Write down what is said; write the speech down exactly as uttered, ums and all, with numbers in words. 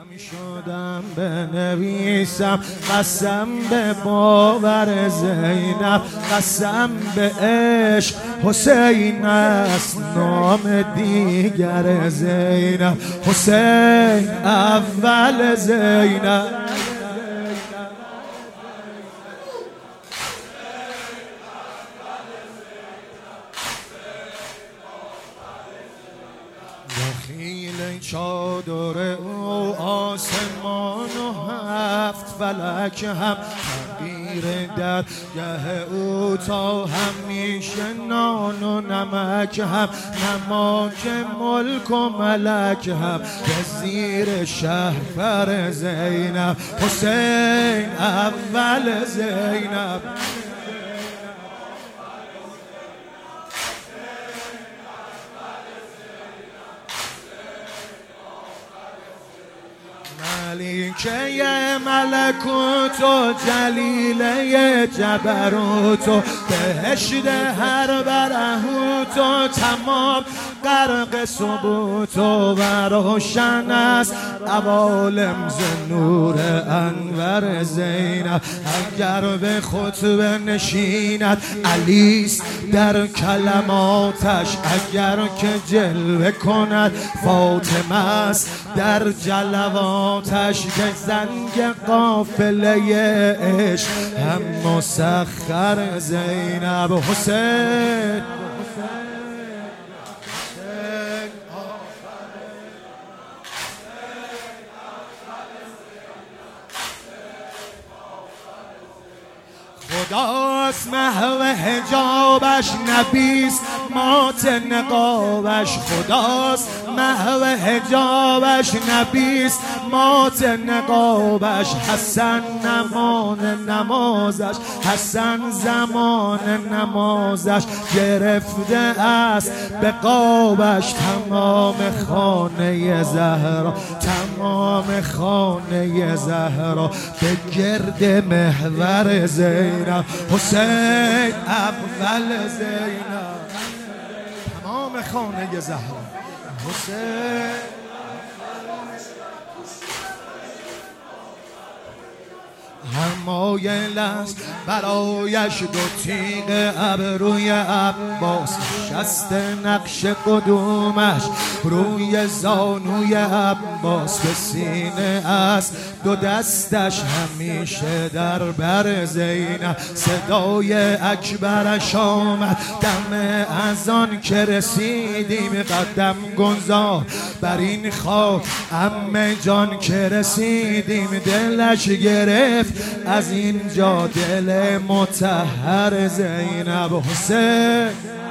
شدم بنویسم قسم به باور زینب، قسم به عشق حسین است نام دیگر زینب، حسین اول زینب. دخیل چادر او آسمان و هفت فلک هم تغییر در گه او، تا همیشه نان و نمک هم نماک ملک و ملک هم به زیر شهپر زینب، حسین اول زینب. ملیکه ملکوت و جلیله جبروت و بهشت هر برهوت و تمام غرق ثبوت و روشن است عوالم ز نور انور زینب. اگر به خطبه نشیند علیست در کلماتش، اگر که جلوه کند فاطمه است در جلواتش، که زنگ قافله عشق هم مسخر زینب، حسین خداست محو حجابش نبیست مات نقابش، خداست محو حجابش نبیست مات نقابش، حسن نمان نمازش، حسن زمان نمازش گرفته است به قابش، تمام خانه زهرا، تمام خانه زهرا به گرد محور زینب، حسین اول زینب، تمام خانه زهرا حسین. همایل است برایش دو تیغ ابروی عباس، شست نقش قدومش روی زانوی عباس، به سینه است دو دستش همیشه در بر زینب. صدای اکبرش آمد دم اذان که رسیدیم، قدم گذار بر این خاک عمه جان که رسیدیم، دلش گرفت از اینجا دل مطهر زینب، حسین